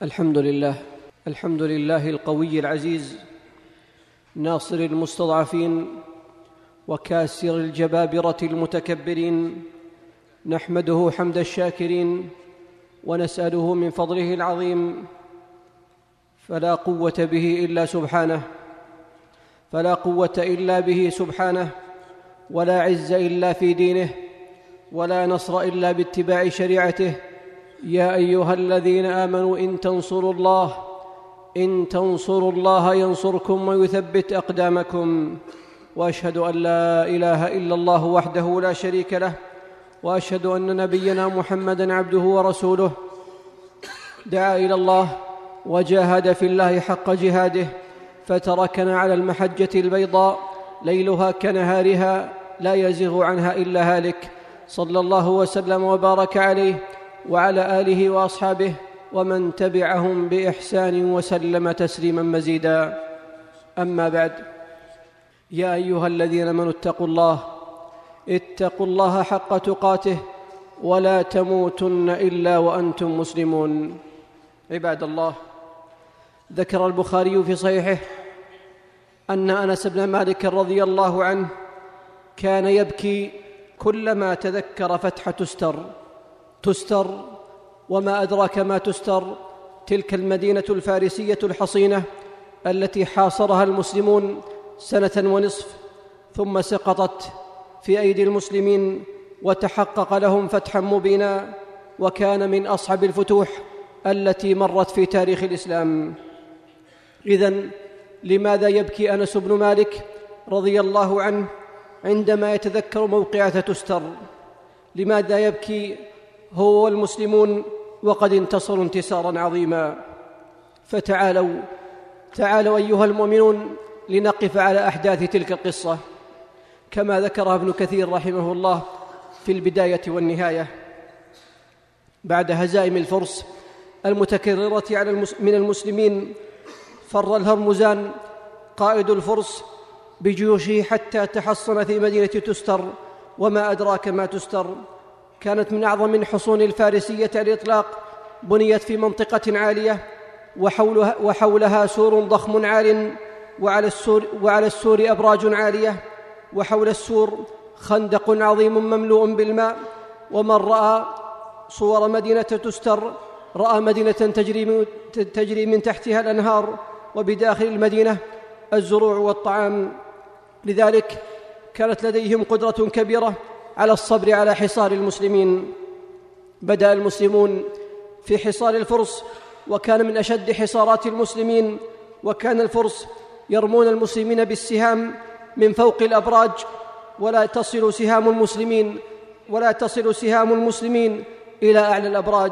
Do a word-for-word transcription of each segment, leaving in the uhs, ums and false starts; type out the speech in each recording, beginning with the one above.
الحمد لله الحمد لله القوي العزيز، ناصر المستضعفين وكاسر الجبابرة المتكبرين، نحمده حمد الشاكرين ونسأله من فضله العظيم، فلا قوة به إلا سبحانه فلا قوة إلا به سبحانه، ولا عز إلا في دينه، ولا نصر إلا باتباع شريعته. يا أيها الذين آمنوا إن تنصروا الله إن تنصروا الله ينصركم ويثبت أقدامكم. وأشهد أن لا إله إلا الله وحده لا شريك له، وأشهد أن نبينا محمدًا عبده ورسوله، دعا إلى الله وجاهد في الله حق جهاده، فتركنا على المحجة البيضاء ليلها كنهارها لا يزيغ عنها إلا هالك، صلى الله وسلم وبارك عليه وعلى آله وأصحابه ومن تبعهم بإحسان وسلم تسليما مزيدا. أما بعد، يا أيها الذين آمنوا اتقوا الله اتقوا الله حق تقاته ولا تموتن إلا وأنتم مسلمون. عباد الله، ذكر البخاري في صحيحه أن أنس بن مالك رضي الله عنه كان يبكي كلما تذكر فتح تستر. تستر وما أدراك ما تستر، تلك المدينة الفارسية الحصينة التي حاصرها المسلمون سنة ونصف، ثم سقطت في أيدي المسلمين وتحقق لهم فتحا مبينا، وكان من أصعب الفتوح التي مرت في تاريخ الإسلام. إذن لماذا يبكي أنس بن مالك رضي الله عنه عندما يتذكر موقعة تستر؟ لماذا يبكي هو والمسلمون وقد انتصروا انتصارا عظيما؟ فتعالوا تعالوا أيها المؤمنون لنقف على أحداث تلك القصة كما ذكرها ابن كثير رحمه الله في البداية والنهاية. بعد هزائم الفرس المتكررة على المس... من المسلمين، فر الهرمزان قائد الفرس بجيوشه حتى تحصن في مدينة تستر. وما أدراك ما تستر؟ كانت من أعظم الحصون الفارسية على الإطلاق، بنيت في منطقة عالية وحولها, وحولها سور ضخم عال، وعلى السور, وعلى السور أبراج عالية، وحول السور خندق عظيم مملوء بالماء. ومن رأى صور مدينة تستر رأى مدينة تجري من, تجري من تحتها الأنهار، وبداخل المدينة الزروع والطعام. لذلك كانت لديهم قدرة كبيرة على الصبر على حصار المسلمين. بدأ المسلمون في حصار الفرس، وكان من أشد حصارات المسلمين، وكان الفرس يرمون المسلمين بالسهام من فوق الأبراج، ولا تصل سهام المسلمين ولا تصل سهام المسلمين إلى أعلى الأبراج.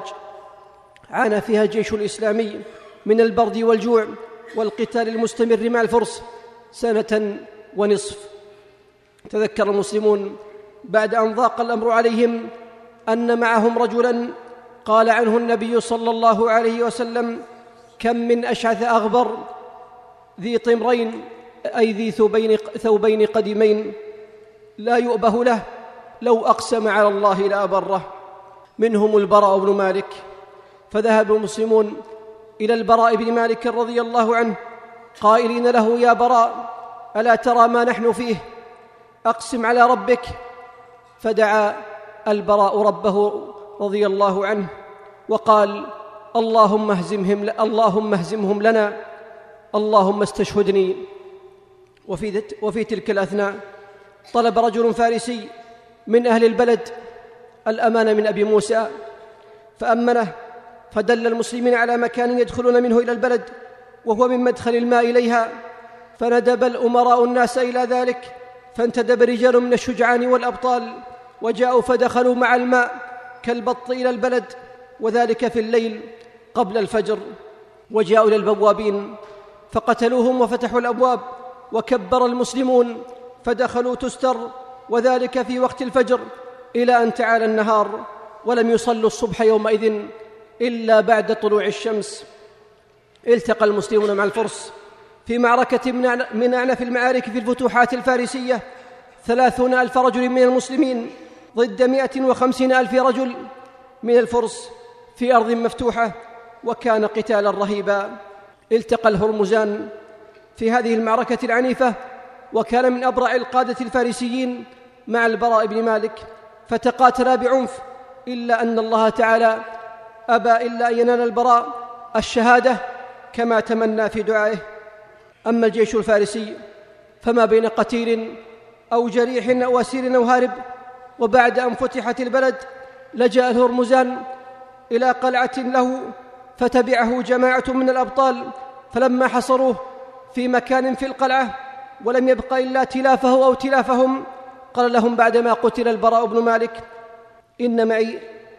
عانى فيها الجيش الإسلامي من البرد والجوع والقتال المستمر مع الفرس سنة ونصف. تذكر المسلمون بعد أن ضاق الأمر عليهم أن معهم رجلاً قال عنه النبي صلى الله عليه وسلم: كم من أشعث أغبر ذي طمرين، أي ذي ثوبين, ثوبين قديمين، لا يؤبه له، لو أقسم على الله لأبره. منهم البراء بن مالك. فذهب المسلمون إلى البراء بن مالك رضي الله عنه قائلين له: يا براء، ألا ترى ما نحن فيه؟ أقسم على ربك. فدعا البراء ربه رضي الله عنه وقال: اللهم اهزمهم, اللهم اهزمهم لنا، اللهم استشهدني. وفي, وفي تلك الأثناء طلب رجل فارسي من أهل البلد الأمان من أبي موسى، فأمنه، فدل المسلمين على مكان يدخلون منه إلى البلد، وهو من مدخل الماء إليها. فندب الأمراء الناس إلى ذلك، فانتدب رجال من الشجعان والأبطال وجاءوا فدخلوا مع الماء كالبط إلى البلد، وذلك في الليل قبل الفجر. وجاءوا إلى البوابين فقتلوهم وفتحوا الأبواب، وكبر المسلمون فدخلوا تستر، وذلك في وقت الفجر، إلى أن تعالى النهار، ولم يصلوا الصبح يومئذ إلا بعد طلوع الشمس. التقى المسلمون مع الفرس في معركة من أعنف المعارك في الفتوحات الفارسية، ثلاثون ألف رجل من المسلمين ضد مائة وخمسين ألف رجل من الفرس في أرض مفتوحة وكان قتالا رهيبا. التقى الهرمزان في هذه المعركة العنيفة، وكان من أبرع القادة الفارسيين مع البراء بن مالك، فتقاتلا بعنف، إلا أن الله تعالى أبى إلا أن ينال البراء الشهادة كما تمنى في دعائه. أما الجيش الفارسي فما بين قتيل أو جريح أو أسير أو هارب. وبعد أن فتحت البلد لجأ الهرمزان إلى قلعة له، فتبعه جماعة من الأبطال، فلما حصروه في مكان في القلعة ولم يبق إلا تلافه أو تلافهم، قال لهم بعدما قتل البراء بن مالك: إن معي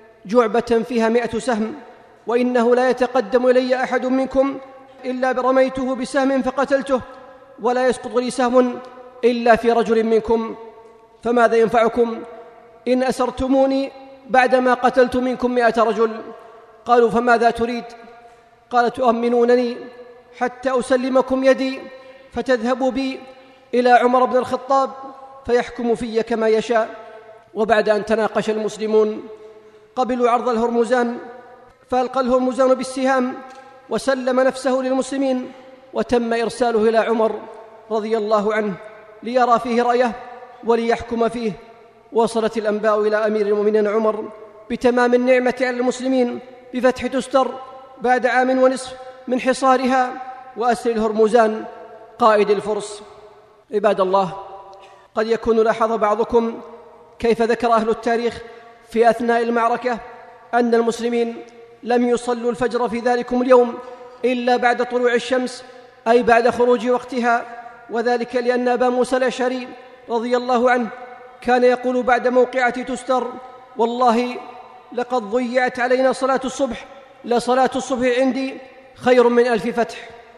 جعبة فيها مئة سهم، وإنه لا يتقدم إلي أحد منكم إلا برميته بسهم فقتلته، ولا يسقط لي سهم إلا في رجل منكم، فماذا ينفعكم إن أسرتموني بعدما قتلت منكم مئة رجل؟ قالوا: فماذا تريد؟ قال: تؤمنونني حتى أسلمكم يدي، فتذهبوا بي إلى عمر بن الخطاب فيحكم في كما يشاء. وبعد أن تناقش المسلمون قبلوا عرض الهرمزان، فألقى الهرمزان بالسهام وسلم نفسه للمسلمين، وتم إرساله إلى عمر رضي الله عنه ليرى فيه رأيه وليحكم فيه. وصلت الأنباء إلى أمير المؤمنين عمر بتمام النعمة على المسلمين بفتح تستر بعد عام ونصف من حصارها وأسر الهرمزان قائد الفرس. عباد الله، قد يكون لاحظ بعضكم كيف ذكر أهل التاريخ في أثناء المعركة أن المسلمين لم يصلوا الفجر في ذلكم اليوم إلا بعد طلوع الشمس، أي بعد خروج وقتها، وذلك لأن أبا موسى الأشعري رضي الله عنه كان يقول بعد موقعة تستر: والله لقد ضيعت علينا صلاة الصبح، لصلاة الصبح عندي خير من ألف فتح.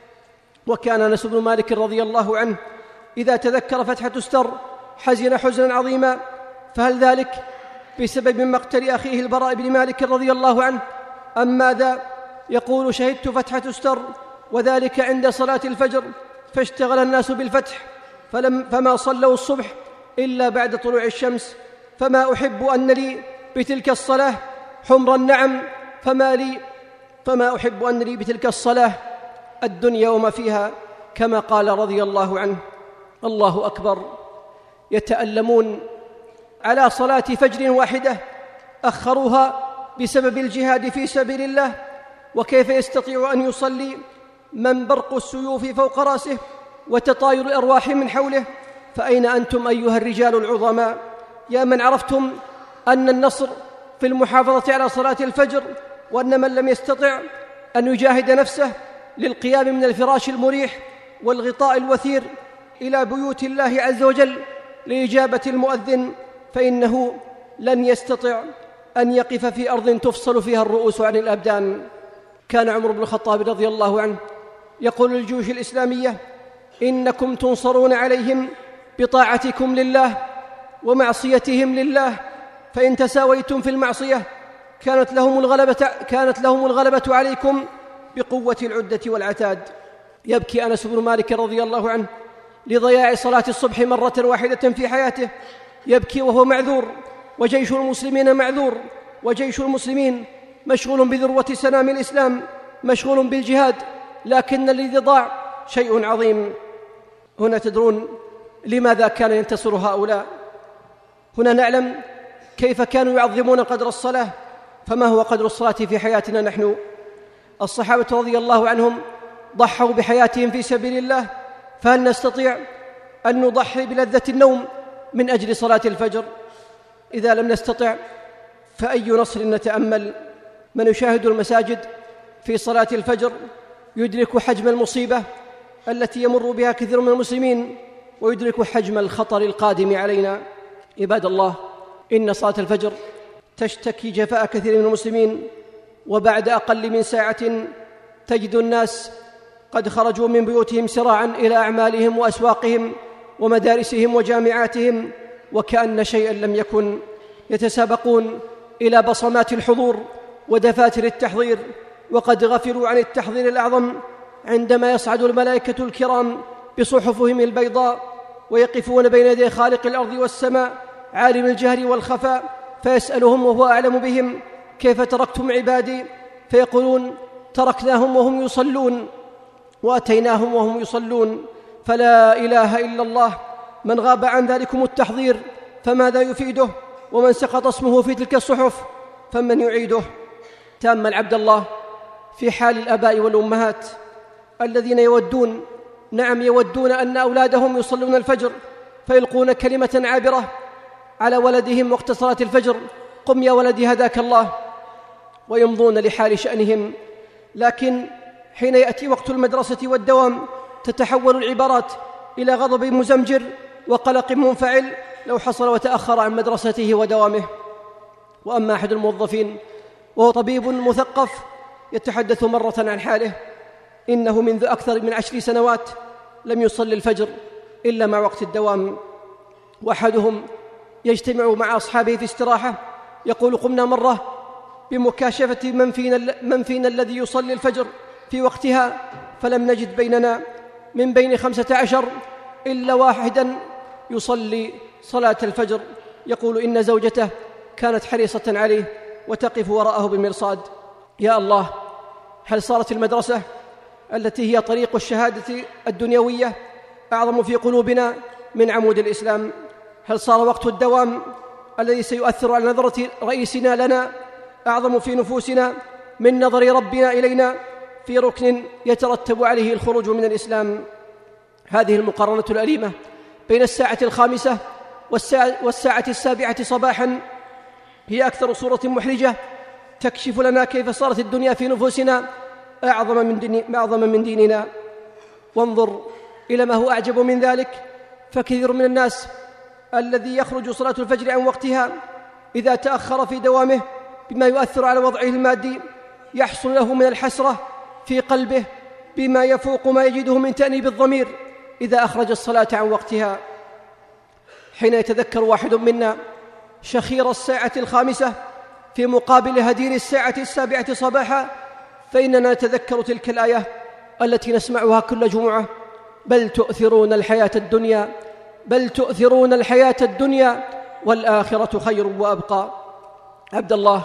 وكان أنس بن مالك رضي الله عنه إذا تذكر فتح تستر حزن حزنا عظيما، فهل ذلك بسبب مقتل أخيه البراء بن مالك رضي الله عنه أم ماذا؟ يقول: شهدت فتح تستر وذلك عند صلاة الفجر، فاشتغل الناس بالفتح فلم فما صلوا الصبح إلا بعد طلوع الشمس، فما أحب أن لي بتلك الصلاة حمر النعم، فما لي فما أحب أن لي بتلك الصلاة الدنيا وما فيها، كما قال رضي الله عنه. الله أكبر. يتألمون على صلاة فجر واحدة أخروها بسبب الجهاد في سبيل الله، وكيف يستطيع أن يصلي من برق السيوف فوق رأسه وتطاير الأرواح من حوله؟ فأين أنتم أيها الرجال العظماء يا من عرفتم أن النصر في المحافظة على صلاة الفجر، وأن من لم يستطع أن يجاهد نفسه للقيام من الفراش المريح والغطاء الوثير إلى بيوت الله عز وجل لإجابة المؤذن، فإنه لن يستطع أن يقف في أرض تفصل فيها الرؤوس عن الأبدان. كان عمر بن الخطاب رضي الله عنه يقول للجيوش الإسلامية: إنكم تنصرون عليهم بطاعتكم لله ومعصيتهم لله، فإن تساويتم في المعصية كانت لهم الغلبة, كانت لهم الغلبة عليكم بقوة العدة والعتاد. يبكي أنس بن مالك رضي الله عنه لضياع صلاة الصبح مرة واحدة في حياته، يبكي وهو معذور، وجيش المسلمين معذور، وجيش المسلمين مشغول بذروة سنام الإسلام، مشغول بالجهاد، لكن الذي ضاع شيء عظيم. هنا تدرون لماذا كان ينتصر هؤلاء؟ هنا نعلم كيف كانوا يعظمون قدر الصلاة. فما هو قدر الصلاة في حياتنا نحن؟ الصحابة رضي الله عنهم ضحوا بحياتهم في سبيل الله، فهل نستطيع أن نضحي بلذة النوم من أجل صلاة الفجر؟ إذا لم نستطع فأي نصر نتأمل؟ من يشاهد المساجد في صلاة الفجر يدرك حجم المصيبة التي يمر بها كثير من المسلمين، ويدرك حجم الخطر القادم علينا. عباد الله، إن صلاة الفجر تشتكي جفاء كثير من المسلمين، وبعد أقل من ساعة تجد الناس قد خرجوا من بيوتهم سراعا إلى أعمالهم وأسواقهم ومدارسهم وجامعاتهم وكأن شيئا لم يكن، يتسابقون إلى بصمات الحضور ودفاتر التحضير، وقد غفلوا عن التحضير الأعظم عندما يصعد الملائكة الكرام بصحفهم البيضاء ويقفون بين يدي خالق الأرض والسماء عالم الجهر والخفاء، فيسألهم وهو أعلم بهم: كيف تركتم عبادي؟ فيقولون: تركناهم وهم يصلون وأتيناهم وهم يصلون، فلا إله إلا الله. من غاب عن ذلكم التحضير فماذا يفيده؟ ومن سقط اسمه في تلك الصحف فمن يعيده؟ تأمل عبد الله في حال الآباء والأمهات الذين يودون نعم يودون أن أولادهم يصلون الفجر فيلقون كلمة عابرة على ولدهم وقت صلاة الفجر: قم يا ولدي هداك الله، ويمضون لحال شأنهم. لكن حين يأتي وقت المدرسة والدوام تتحول العبارات إلى غضب مزمجر وقلق منفعل لو حصل وتأخر عن مدرسته ودوامه. وأما أحد الموظفين وهو طبيب مثقف يتحدث مرة عن حاله: إنه منذ أكثر من عشر سنوات لم يصلي الفجر إلا مع وقت الدوام. وأحدهم يجتمع مع أصحابه في استراحة يقول: قمنا مرة بمكاشفة من فينا, من فينا الذي يصلي الفجر في وقتها، فلم نجد بيننا من بين خمسة عشر إلا واحدا يصلي صلاة الفجر. يقول إن زوجته كانت حريصة عليه وتقف وراءه بالمرصاد. يا الله، هل صارت المدرسة التي هي طريق الشهادة الدنيوية أعظم في قلوبنا من عمود الإسلام؟ هل صار وقت الدوام الذي سيؤثر على نظرة رئيسنا لنا أعظم في نفوسنا من نظر ربنا إلينا في ركن يترتب عليه الخروج من الإسلام؟ هذه المقارنة الأليمة بين الساعة الخامسة والساعة, والساعة السابعة صباحا هي أكثر صورة محرجة تكشف لنا كيف صارت الدنيا في نفوسنا أعظم من, دين أعظم من ديننا. وانظر إلى ما هو أعجب من ذلك، فكثير من الناس الذي يخرج صلاة الفجر عن وقتها إذا تأخر في دوامه بما يؤثر على وضعه المادي يحصل له من الحسرة في قلبه بما يفوق ما يجده من تأنيب الضمير إذا أخرج الصلاة عن وقتها. حين يتذكر واحد منا شخير الساعة الخامسة في مقابل هدير الساعة السابعة صباحا فإننا نتذكر تلك الآية التي نسمعها كل جمعة: بل تؤثرون الحياة الدنيا بل تؤثرون الحياة الدنيا والآخرة خير وأبقى. عبد الله،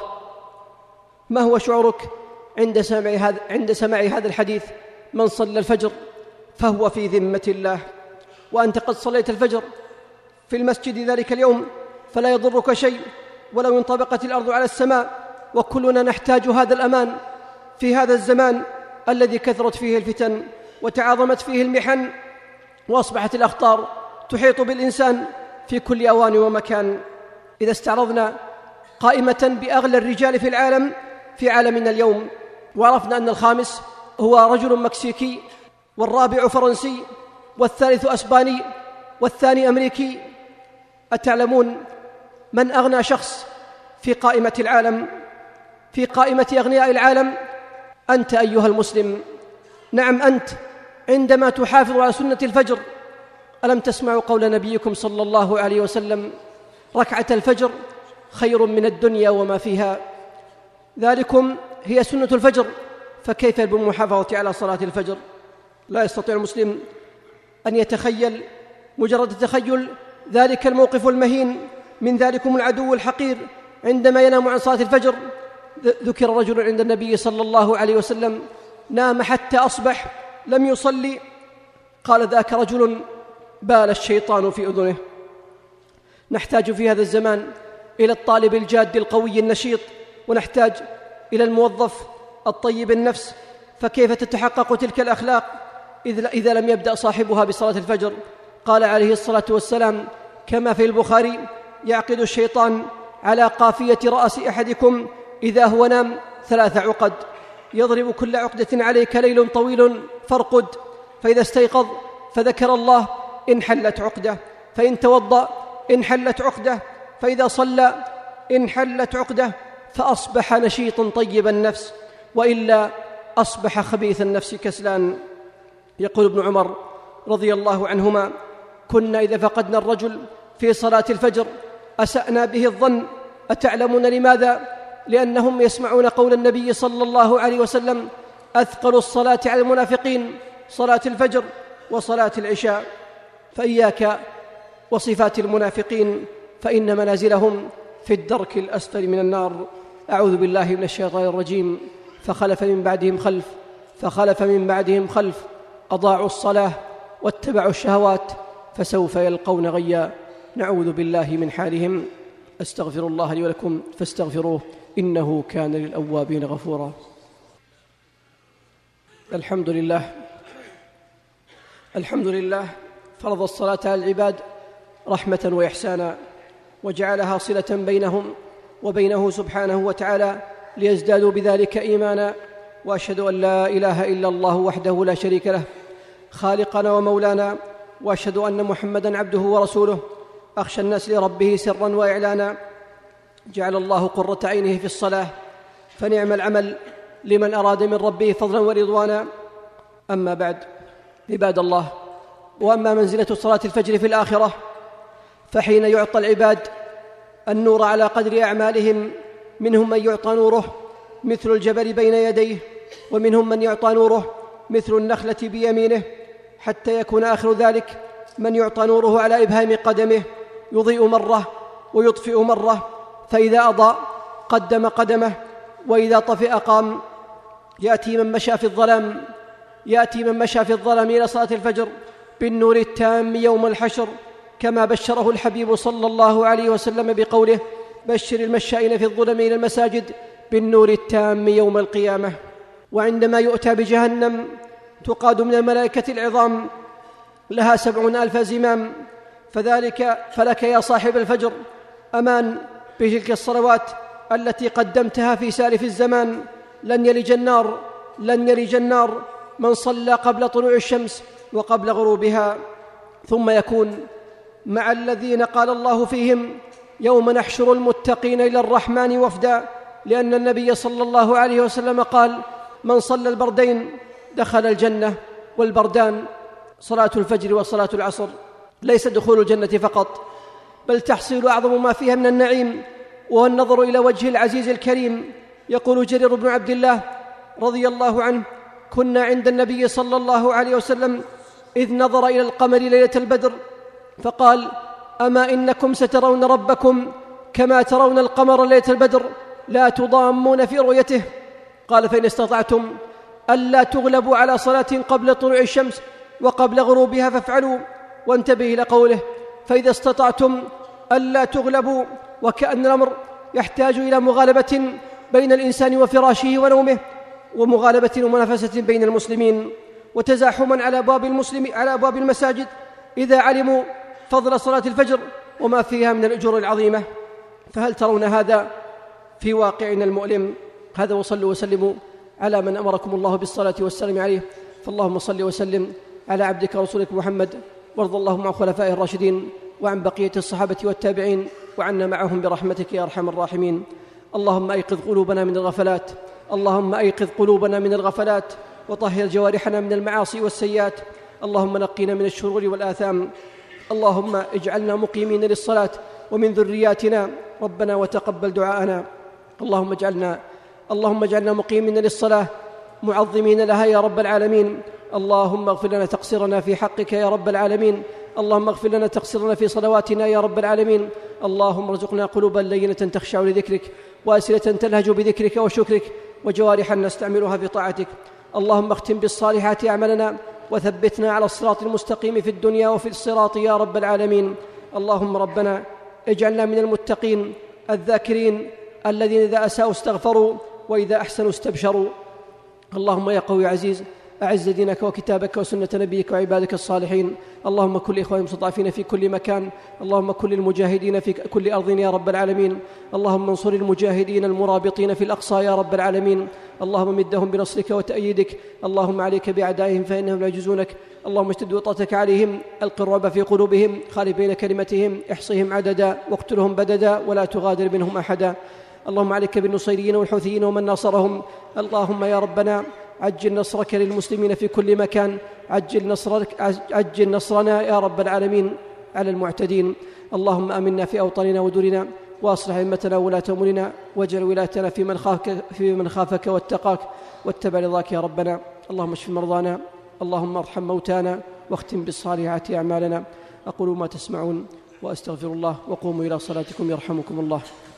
ما هو شعورك عند سماع هذا عند سماع هذا الحديث؟ من صلى الفجر فهو في ذمة الله، وأنت قد صليت الفجر في المسجد ذلك اليوم فلا يضرك شيء ولو انطبقت الأرض على السماء. وكلنا نحتاج هذا الأمان في هذا الزمان الذي كثرت فيه الفتن وتعاظمت فيه المحن وأصبحت الأخطار تحيط بالإنسان في كل أوان ومكان. إذا استعرضنا قائمة بأغلى الرجال في العالم في عالمنا اليوم وعرفنا أن الخامس هو رجل مكسيكي، والرابع فرنسي، والثالث أسباني، والثاني أمريكي، أتعلمون من أغنى شخص في قائمة العالم في قائمة أغنياء العالم؟ أنت أيها المسلم. نعم أنت، عندما تحافظ على سنة الفجر. ألم تسمعوا قول نبيكم صلى الله عليه وسلم: ركعة الفجر خير من الدنيا وما فيها؟ ذلكم هي سنة الفجر، فكيف بالمحافظة على صلاة الفجر؟ لا يستطيع المسلم أن يتخيل مجرد تخيل ذلك الموقف المهين من ذلكم العدو الحقير عندما ينام عن صلاة الفجر. ذكر رجل عند النبي صلى الله عليه وسلم نام حتى أصبح لم يصلي، قال: ذاك رجل بال الشيطان في أذنه. نحتاج في هذا الزمان إلى الطالب الجاد القوي النشيط، ونحتاج إلى الموظف الطيب النفس. فكيف تتحقق تلك الأخلاق إذا لم يبدأ صاحبها بصلاة الفجر؟ قال عليه الصلاة والسلام كما في البخاري: يعقد الشيطان على قافية رأس أحدكم إذا هو نام ثلاث عقد، يضرب كل عقدة عليك ليل طويل فارقد، فإذا استيقظ فذكر الله انحلت عقدة، فإن توضأ انحلت عقدة، فإذا صلى انحلت عقدة، فأصبح نشيطا طيب النفس، وإلا أصبح خبيث النفس كسلان. يقول ابن عمر رضي الله عنهما: كنا إذا فقدنا الرجل في صلاة الفجر أسأنا به الظن. أتعلمون لماذا؟ لأنهم يسمعون قول النبي صلى الله عليه وسلم: أثقل الصلاة على المنافقين صلاة الفجر وصلاة العشاء. فإياك وصفات المنافقين، فإن منازلهم في الدرك الأسفل من النار. أعوذ بالله من الشيطان الرجيم. فخلف من بعدهم خلف فخلف من بعدهم خلف أضاعوا الصلاة واتبعوا الشهوات فسوف يلقون غيا. نعوذ بالله من حالهم. أستغفر الله لي ولكم فاستغفروه إنه كان للأوابين غفورا. الحمد لله الحمد لله فرض الصلاة على العباد رحمة وإحسانا، وجعلها صلة بينهم وبينه سبحانه وتعالى ليزدادوا بذلك إيمانا. وأشهد أن لا إله إلا الله وحده لا شريك له خالقنا ومولانا، وأشهد أن محمدًا عبده ورسوله أخشى الناس لربه سرًا وإعلانا. جعل الله قرة عينه في الصلاة، فنعم العمل لمن أراد من ربه فضلا ورضوانا. أما بعد، عباد الله، وأما منزلة صلاة الفجر في الآخرة فحين يعطى العباد النور على قدر أعمالهم، منهم من يعطى نوره مثل الجبل بين يديه، ومنهم من يعطى نوره مثل النخلة بيمينه، حتى يكون آخر ذلك من يعطى نوره على إبهام قدمه، يضيء مرة ويطفئ مرة، فإذا أضاء قدم قدمه، وإذا طفئ قام. يأتي من مشى في الظلام يأتي من مشى في الظلام إلى صلاة الفجر بالنور التام يوم الحشر، كما بشره الحبيب صلى الله عليه وسلم بقوله: بشر المشائين في الظلم إلى المساجد بالنور التام يوم القيامة. وعندما يؤتى بجهنم تقاد من الملائكة العظام لها سبعون ألف زمام، فذلك فلك يا صاحب الفجر أمان بتلك الصلوات التي قدمتها في سالف الزمان. لن يلج النار لن يلج النار من صلى قبل طلوع الشمس وقبل غروبها. ثم يكون مع الذين قال الله فيهم: يوم نحشر المتقين إلى الرحمن وفدا، لأن النبي صلى الله عليه وسلم قال: من صلى البردين دخل الجنة. والبردان صلاة الفجر وصلاة العصر. ليس دخول الجنة فقط، بل تحصيل أعظم ما فيها من النعيم، وهو النظر إلى وجه العزيز الكريم. يقول جرير بن عبد الله رضي الله عنه: كنا عند النبي صلى الله عليه وسلم إذ نظر إلى القمر ليلة البدر فقال: أما إنكم سترون ربكم كما ترون القمر ليلة البدر لا تضامون في رؤيته. قال: فإن استطعتم ألا تغلبوا على صلاة قبل طلوع الشمس وقبل غروبها فافعلوا. وانتبه إلى قوله: فإذا استطعتم ألا تغلبوا، وكأن الأمر يحتاج إلى مغالبة بين الإنسان وفراشه ونومه، ومغالبة ومنافسة بين المسلمين، وتزاحما على أبواب المسلم على أبواب المساجد إذا علموا فضل صلاة الفجر وما فيها من الأجور العظيمة. فهل ترون هذا في واقعنا المؤلم؟ هذا وصلوا وسلموا على من أمركم الله بالصلاة والسلام عليه. فاللهم صل وسلم على عبدك ورسولك محمد، وارض اللهم عن خلفائه الراشدين وعن بقية الصحابة والتابعين، وعنا معهم برحمتك يا أرحم الراحمين. اللهم أيقظ قلوبنا من الغفلات اللهم أيقظ قلوبنا من الغفلات وطهر جوارحنا من المعاصي والسيئات. اللهم نقنا من الشرور والآثام. اللهم اجعلنا مقيمين للصلاة ومن ذرياتنا ربنا وتقبل دعاءنا. اللهم اجعلنا اللهم اجعلنا مقيمين للصلاة معظمين لها يا رب العالمين. اللهم اغفر لنا تقصيرنا في حقك يا رب العالمين. اللهم اغفر لنا تقصيرنا في صلواتنا يا رب العالمين. اللهم ارزقنا قلوبا لينة تخشع لذكرك، وألسنة تلهج بذكرك وشكرك، وجوارحا نستعملها في طاعتك. اللهم اختم بالصالحات أعمالنا، وثبتنا على الصراط المستقيم في الدنيا وفي الصراط يا رب العالمين. اللهم ربنا اجعلنا من المتقين الذاكرين الذين إذا أساءوا استغفروا وإذا أحسنوا استبشروا. اللهم يا قوي عزيز أعز دينك وكتابك وسنة نبيك وعبادك الصالحين. اللهم كن لإخواننا المستضعفين في كل مكان. اللهم كن للمجاهدين في كل أرض يا رب العالمين. اللهم انصر المجاهدين المرابطين في الأقصى يا رب العالمين. اللهم مدهم بنصرك وتأييدك. اللهم عليك بأعدائهم فإنهم لا يجوزونك. اللهم اشتد وطأتك عليهم، ألق الرعب في قلوبهم، خالف بين كلمتهم، احصهم عددا واقتلهم بددا ولا تغادر منهم أحدا. اللهم عليك بالنصيريين والحوثيين ومن ناصرهم. اللهم يا ربنا عجل نصرك للمسلمين في كل مكان. عجل نصرك عجل نصرنا يا رب العالمين على المعتدين. اللهم آمنا في أوطاننا ودورنا، وأصلح أئمتنا وولاة أمورنا، واجعل ولايتنا في من خافك في من خافك واتقاك واتبع رضاك يا ربنا. اللهم اشف مرضانا، اللهم ارحم موتانا، واختم بالصالحات أعمالنا. أقول ما تسمعون وأستغفر الله، وقوموا إلى صلاتكم يرحمكم الله.